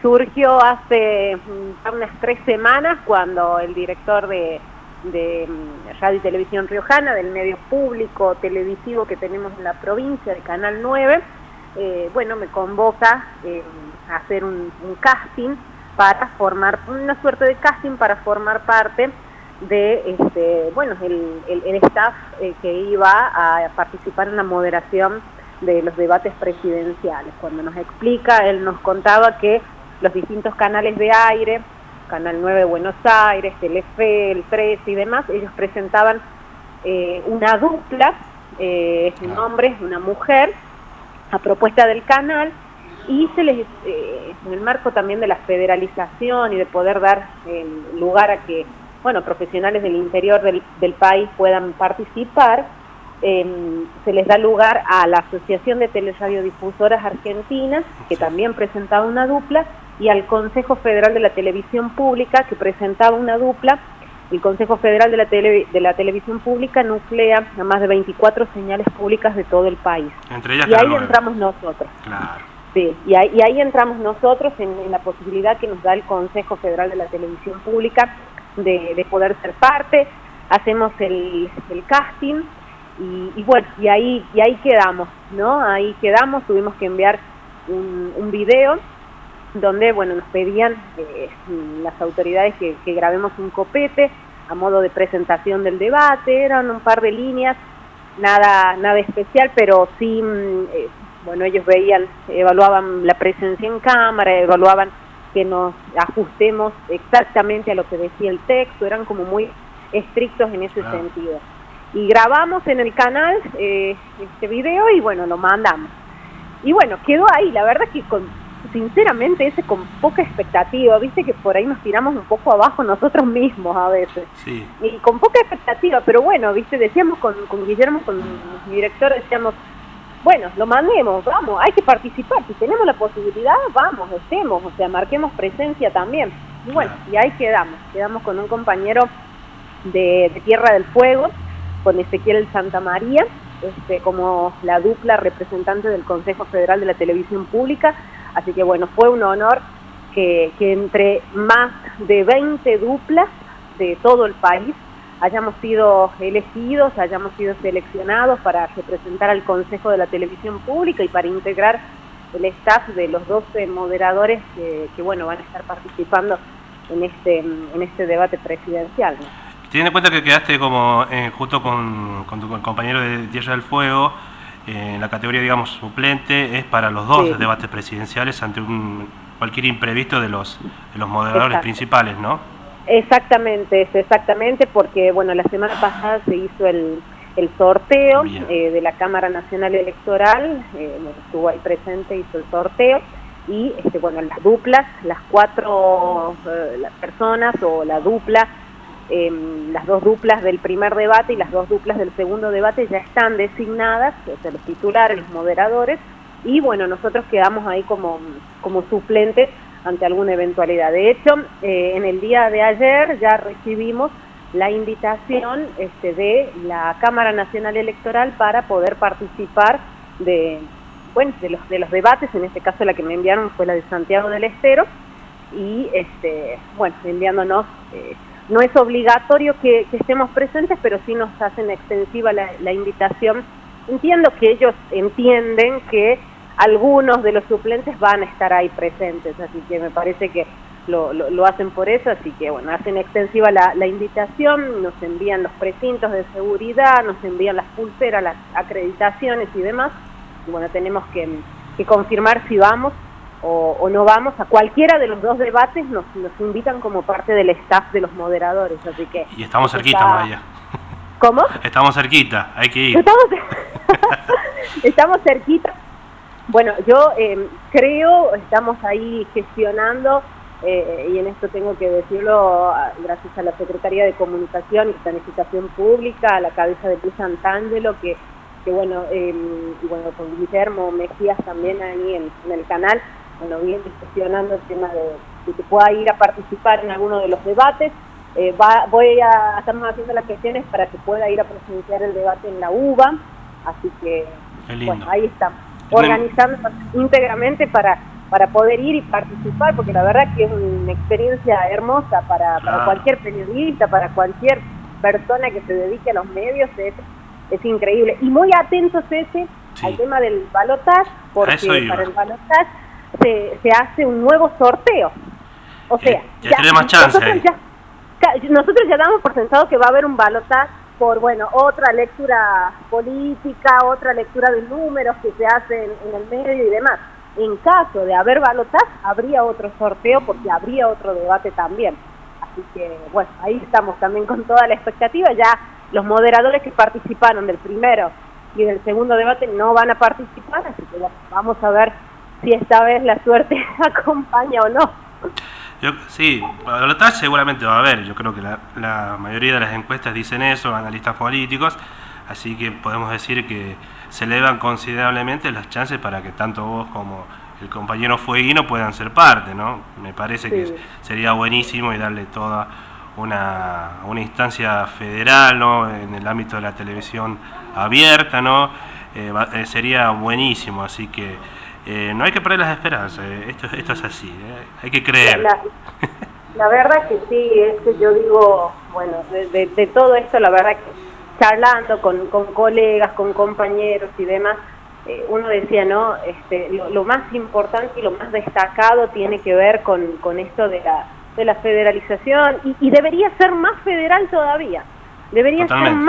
surgió hace unas 3 semanas cuando el director de Radio y Televisión Riojana, del medio público televisivo que tenemos en la provincia, de Canal 9, me convoca a hacer un casting para formar, una suerte de casting para formar parte de el staff que iba a participar en la moderación de los debates presidenciales. Cuando nos explica, él nos contaba que los distintos canales de aire, Canal 9 de Buenos Aires, Telefe, el 13 y demás, ellos presentaban una dupla, un hombre, una mujer, a propuesta del canal, y se les, en el marco también de la federalización y de poder dar lugar a que profesionales del interior del país puedan participar, se les da lugar a la Asociación de Teleradiodifusoras Argentinas, que también presentaba una dupla, y al Consejo Federal de la Televisión Pública, que presentaba una dupla. El Consejo Federal de la Televisión Pública nuclea a más de 24 señales públicas de todo el país. Entre ellas y ahí entramos nosotros. Claro. Sí, y ahí entramos nosotros en la posibilidad que nos da el Consejo Federal de la Televisión Pública de poder ser parte. Hacemos el casting y ahí quedamos, ¿no? Ahí quedamos, tuvimos que enviar un video donde nos pedían las autoridades que grabemos un copete a modo de presentación del debate. Eran un par de líneas, nada especial, pero sí, ellos evaluaban la presencia en cámara, evaluaban que nos ajustemos exactamente a lo que decía el texto, eran como muy estrictos en ese sentido. Y grabamos en el canal este video y lo mandamos. Y quedó ahí, la verdad que sinceramente con poca expectativa, viste que por ahí nos tiramos un poco abajo nosotros mismos a veces. Sí. Y con poca expectativa, pero viste, decíamos con Guillermo, con mi director, decíamos, lo mandemos, vamos, hay que participar, si tenemos la posibilidad, vamos, estemos, marquemos presencia también. Y y ahí quedamos con un compañero de Tierra del Fuego, con Ezequiel Santamaría, como la dupla representante del Consejo Federal de la Televisión Pública. Así que fue un honor que entre más de 20 duplas de todo el país hayamos sido elegidos, hayamos sido seleccionados para representar al Consejo de la Televisión Pública y para integrar el staff de los 12 moderadores que van a estar participando en este debate presidencial, ¿no? Teniendo en cuenta que quedaste como junto con tu compañero de Tierra del Fuego, en la categoría, digamos, suplente, es para los dos debates presidenciales ante cualquier imprevisto de los moderadores principales, ¿no? Exactamente, porque la semana pasada se hizo el sorteo de la Cámara Nacional Electoral, estuvo ahí presente, hizo el sorteo, y las duplas, las 4 las personas o la dupla, las 2 duplas del primer debate y las 2 duplas del segundo debate ya están designadas, los titulares, los moderadores, y nosotros quedamos ahí como suplentes ante alguna eventualidad. De hecho, en el día de ayer ya recibimos la invitación de la Cámara Nacional Electoral para poder participar de los debates. En este caso la que me enviaron fue la de Santiago del Estero, y enviándonos, no es obligatorio que estemos presentes, pero sí nos hacen extensiva la invitación. Entiendo que ellos entienden que algunos de los suplentes van a estar ahí presentes, así que me parece que lo hacen por eso, así que hacen extensiva la invitación, nos envían los precintos de seguridad, nos envían las pulseras, las acreditaciones y demás, y tenemos que confirmar si vamos o no vamos. A cualquiera de los 2 debates nos invitan como parte del staff de los moderadores, así que... Y estamos cerquita, Maya. ¿Cómo? Estamos cerquita, hay que ir. Estamos cerquita. Yo creo, estamos ahí gestionando, y en esto tengo que decirlo, gracias a la Secretaría de Comunicación y Planificación Pública, a la cabeza de Luis Santangelo, que con Guillermo Mejías también ahí en el canal, bien gestionando el tema de que pueda ir a participar en alguno de los debates. Estamos haciendo las gestiones para que pueda ir a presenciar el debate en la UBA, así que ahí estamos, organizando íntegramente para para poder ir y participar, porque la verdad que es una experiencia hermosa para cualquier periodista, para cualquier persona que se dedique a los medios, es increíble. Y muy atentos al tema del balotaje, porque para el balotaje se hace un nuevo sorteo. O sea, ya tiene más chance nosotros ya damos por sentado que va a haber un balotaje por, otra lectura política, otra lectura de números que se hacen en el medio y demás. En caso de haber balotaje, habría otro sorteo porque habría otro debate también. Así que, ahí estamos también con toda la expectativa. Ya los moderadores que participaron del primero y del segundo debate no van a participar, así que vamos a ver si esta vez la suerte acompaña o no. Sí, balotaje seguramente va a haber. Yo creo que la mayoría de las encuestas dicen eso, analistas políticos, así que podemos decir que se elevan considerablemente las chances para que tanto vos como el compañero Fueguino puedan ser parte, ¿no? Me parece que sería buenísimo y darle toda una instancia federal, ¿no? En el ámbito de la televisión abierta, ¿no? Sería buenísimo, así que no hay que perder las esperanzas, esto es así, hay que creer. La verdad que sí, es que yo digo, de todo esto, la verdad que charlando con colegas, con compañeros y demás, uno decía, ¿no? Lo más importante y lo más destacado tiene que ver con esto de la federalización, y debería ser más federal todavía, debería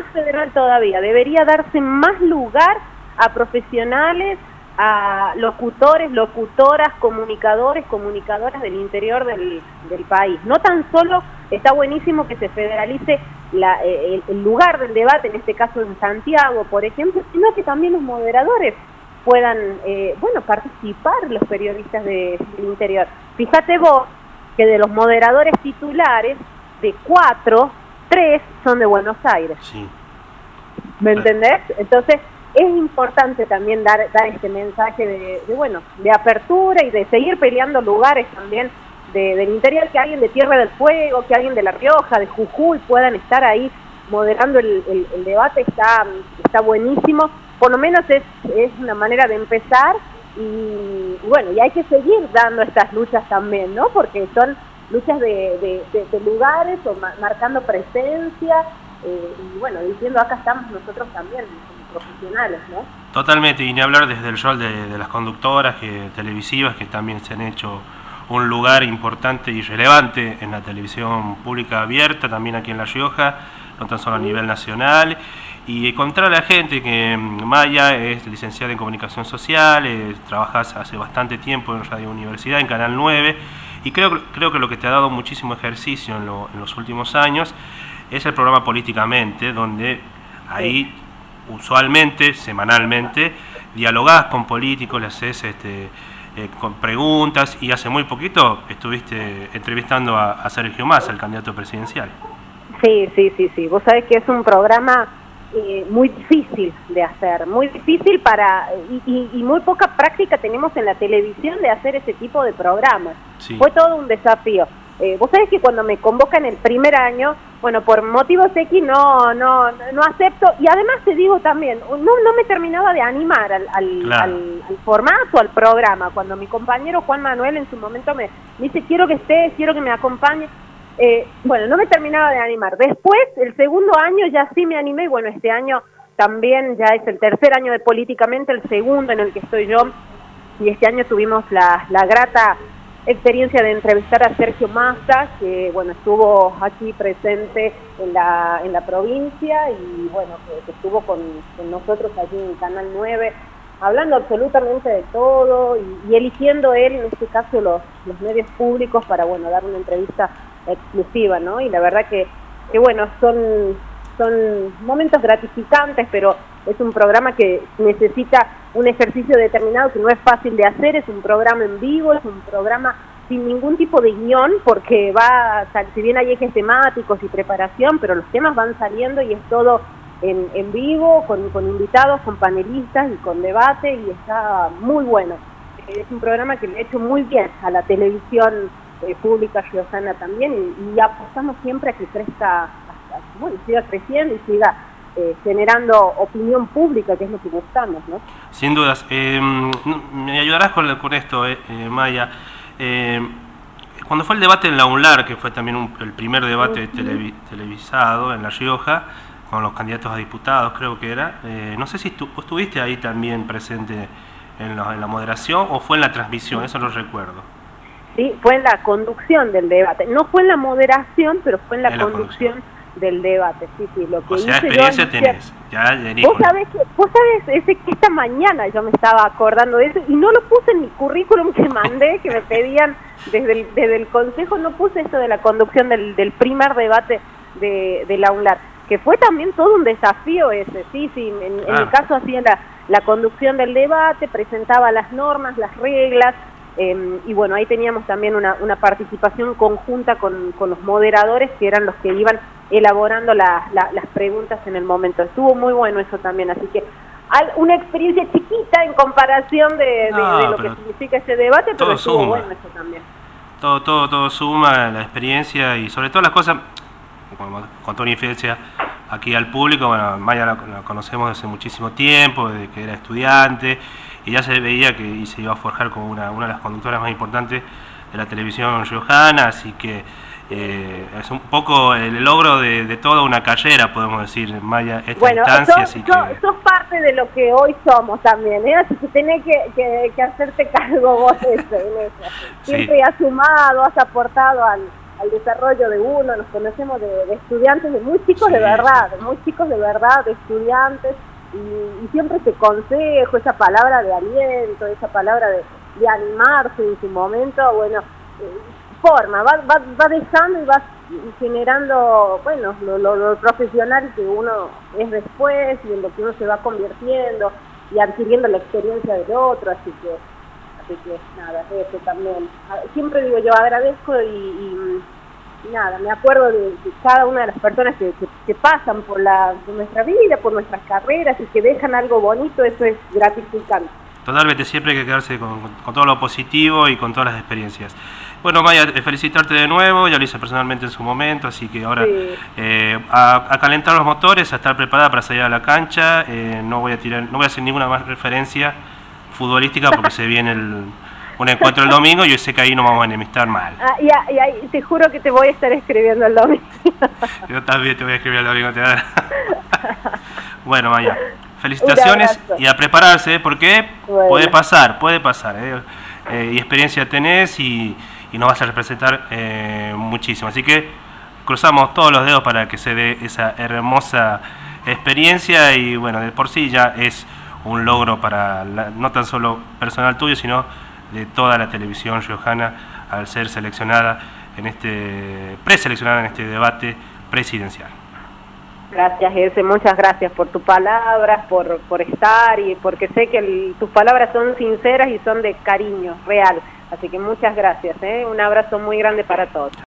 darse más lugar a profesionales, a locutores, locutoras, comunicadores, comunicadoras del interior del país. No tan solo está buenísimo que se federalice el lugar del debate, en este caso en Santiago, por ejemplo, sino que también los moderadores puedan, participar, los periodistas del interior. Fíjate vos que de los moderadores titulares, de 4, 3 son de Buenos Aires. Sí. ¿Me entendés? Entonces, es importante también dar este mensaje de apertura y de seguir peleando lugares también del interior, que alguien de Tierra del Fuego, que alguien de La Rioja, de Jujuy puedan estar ahí moderando el debate. Está buenísimo, por lo menos es una manera de empezar y hay que seguir dando estas luchas también, ¿no? Porque son luchas de lugares o marcando presencia y diciendo acá estamos nosotros también profesionales, ¿no? Totalmente, y ni hablar desde el rol de las conductoras televisivas, que también se han hecho un lugar importante y relevante en la televisión pública abierta, también aquí en La Rioja, no tan solo a nivel nacional. Y contar a la gente que Maya es licenciada en Comunicación Social, trabaja hace bastante tiempo en Radio Universidad, en Canal 9, y creo que lo que te ha dado muchísimo ejercicio en los últimos años es el programa Políticamente, donde ahí usualmente, semanalmente, dialogás con políticos, le haces con preguntas, y hace muy poquito estuviste entrevistando a Sergio Massa, el candidato presidencial. Sí. Vos sabés que es un programa muy difícil de hacer, muy difícil y muy poca práctica tenemos en la televisión de hacer ese tipo de programas. Sí. Fue todo un desafío. Vos sabés que cuando me convocan el primer año, por motivos X no acepto, y además te digo también, no me terminaba de animar al formato, al programa. Cuando mi compañero Juan Manuel en su momento me dice, quiero que estés, quiero que me acompañe, no me terminaba de animar. Después, el segundo año ya sí me animé, y este año también ya es el tercer año de Políticamente, el segundo en el que estoy yo, y este año tuvimos la grata experiencia de entrevistar a Sergio Massa, que estuvo aquí presente en la provincia y que estuvo con nosotros allí en Canal 9, hablando absolutamente de todo y eligiendo él, en este caso, los medios públicos para dar una entrevista exclusiva, ¿no? Y la verdad que son momentos gratificantes, pero es un programa que necesita un ejercicio determinado que no es fácil de hacer. Es un programa en vivo, es un programa sin ningún tipo de guión, porque si bien hay ejes temáticos y preparación, pero los temas van saliendo y es todo en vivo, con invitados, con panelistas y con debate, y está muy bueno. Es un programa que le ha hecho muy bien a la televisión pública riojana también, y apostamos siempre a que crezca, siga creciendo y siga generando opinión pública, que es lo que buscamos, ¿no? Sin dudas. Me ayudarás con esto, Maya. Cuando fue el debate en la UNLAR, que fue también el primer debate televisado en La Rioja, con los candidatos a diputados, creo que era, no sé si tú estuviste ahí también presente en la moderación o fue en la transmisión, eso no recuerdo. Sí, fue en la conducción del debate. No fue en la moderación, pero fue en la conducción del debate. Sí, lo que o sea, experiencia tenés. Ya, vos sabés que esta mañana yo me estaba acordando de eso y no lo puse en mi currículum que mandé, que me pedían desde el Consejo, no puse esto de la conducción del primer debate de la UNLAR, que fue también todo un desafío ese. En mi caso hacía la conducción del debate, presentaba las normas, las reglas, y bueno, ahí teníamos también una participación conjunta con los moderadores, que eran los que iban elaborando las preguntas en el momento. Estuvo muy bueno eso también, así que una experiencia chiquita en comparación de lo que significa ese debate, pero estuvo bueno eso también. Todo suma, la experiencia y sobre todo las cosas, con toda infidencia aquí al público. Bueno, Maya la conocemos desde muchísimo tiempo, desde que era estudiante, y ya se veía que se iba a forjar como una de las conductoras más importantes de la televisión riojana, así que es un poco el logro de toda una carrera, podemos decir, Maya, esta instancia. Sos parte de lo que hoy somos también, así que tenés que hacerte cargo vos en eso. Siempre has sumado, has aportado al desarrollo de uno. Nos conocemos de estudiantes, de muy chicos de verdad, de estudiantes, y siempre ese consejo, esa palabra de aliento, esa palabra de animarse en su momento, bueno, va dejando y va generando, bueno, lo profesional que uno es después y en lo que uno se va convirtiendo y adquiriendo la experiencia del otro, así que nada, eso también. Siempre digo, yo agradezco y nada, me acuerdo de cada una de las personas que pasan por nuestra vida, por nuestras carreras y que dejan algo bonito. Eso es gratificante. Totalmente, siempre hay que quedarse con todo lo positivo y con todas las experiencias. Bueno, Maya, felicitarte de nuevo, ya lo hice personalmente en su momento, así que ahora a calentar los motores, a estar preparada para salir a la cancha. No voy a hacer ninguna más referencia futbolística porque se viene un encuentro el domingo y yo sé que ahí nos vamos a enemistar mal. Y ahí te juro que te voy a estar escribiendo el domingo. Yo también te voy a escribir el domingo. Bueno, Maya, felicitaciones y a prepararse porque puede pasar. Y experiencia tenés y nos vas a representar muchísimo. Así que cruzamos todos los dedos para que se dé esa hermosa experiencia y bueno, de por sí ya es un logro para no tan solo personal tuyo, sino de toda la televisión riojana al ser preseleccionada en este debate presidencial. Gracias, Eze, muchas gracias por tus palabras, por estar y porque sé que tus palabras son sinceras y son de cariño, real. Así que muchas gracias, un abrazo muy grande para todos.